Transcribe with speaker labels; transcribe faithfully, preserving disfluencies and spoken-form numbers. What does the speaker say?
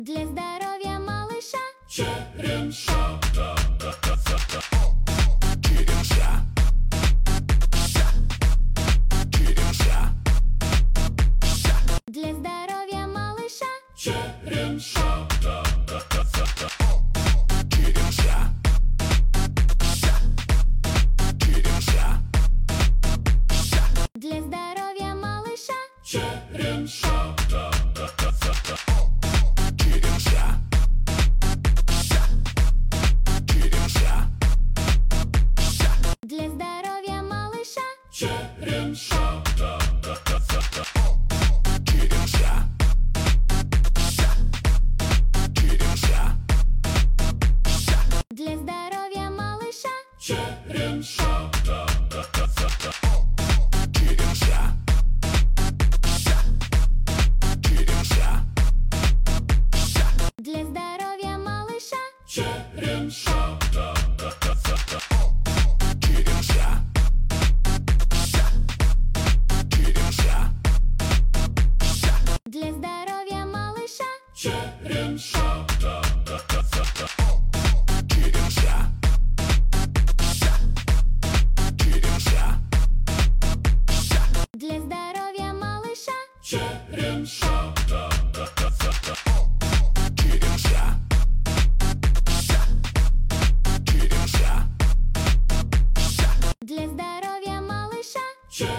Speaker 1: Для здоровья малыша
Speaker 2: Черемша.
Speaker 1: Для здоровья малыша
Speaker 2: Черемша.
Speaker 1: Для здоровья малыша
Speaker 2: Черемша.
Speaker 1: Для здоровья малыша
Speaker 2: Черемша.
Speaker 1: Для здоровья малыша
Speaker 2: Черемша.
Speaker 1: Для здоровья